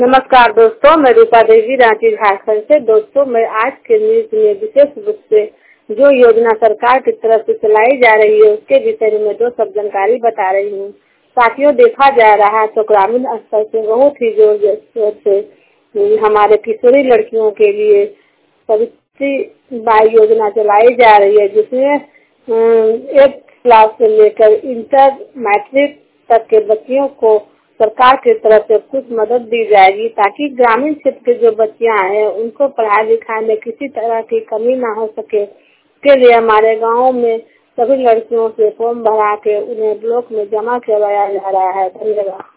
नमस्कार दोस्तों, मैं रूपा देवी रांची झारखंड से। दोस्तों, मैं आज के न्यूज में विशेष रूप से जो योजना सरकार की तरफ से चलाई जा रही है उसके विषय में दो सब जानकारी बता रही हूँ। साथियों, देखा जा रहा है तो ग्रामीण स्तर से बहुत ही जोर से हमारे किशोरी लड़कियों के लिए सावित्री बाई योजना चलाई जा रही है, जिसमें एक क्लास से लेकर इंटर मैट्रिक तक के बच्चियों को सरकार की तरफ से कुछ मदद दी जाएगी, ताकि ग्रामीण क्षेत्र के जो बच्चियां हैं उनको पढ़ाई लिखाई में किसी तरह की कमी ना हो सके। इसके लिए हमारे गांव में सभी लड़कियों से फॉर्म भरा के उन्हें ब्लॉक में जमा करवाया जा रहा है। धन्यवाद।